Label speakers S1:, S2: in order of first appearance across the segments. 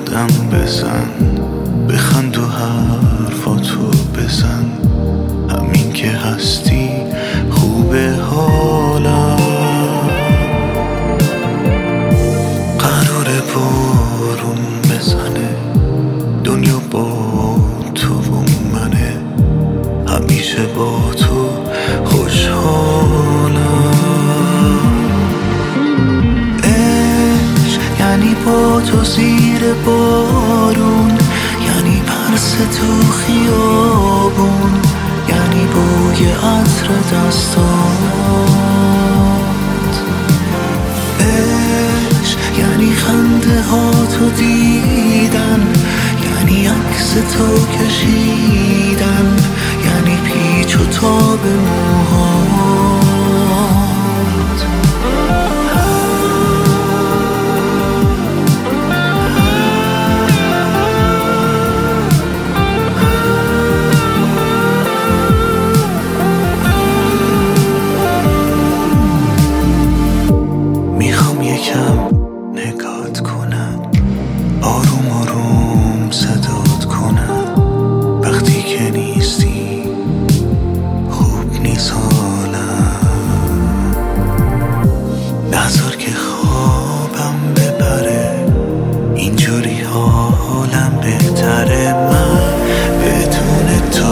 S1: دم بزن، بخند و حرفاتو بزن، همین که هستی خوبه حالم. قراره بارون بزنه، دنیا با تو و منه، همیشه با تو خوشحالم. عشق یعنی با تو زیر بارون، یعنی پرس تو خیابون، یعنی بوی عطر دستات. عشق یعنی خنده ها تو دیدن، یعنی عکس تو کشیدن، یعنی پیچ و تاب موهات. میخوام یکم نگات کنم، آروم آروم صدات کنم، وقتی که نیستی خوب نیست حالم. نذار که خوابم ببره، اینجوری حالم بهتره. من بدون تو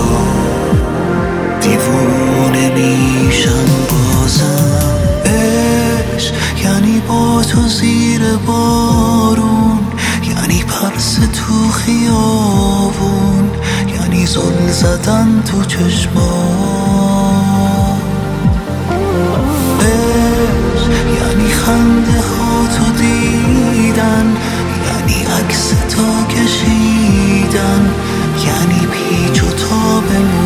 S1: دیوونه میشم بازم. عشق یعنی با تو زیر بارون، یعنی پرس تو خیابون، یعنی زل زدن تو چشمات. عشق یعنی خنده ها تو دیدن، یعنی عکس تو کشیدن، یعنی پیچ و تاب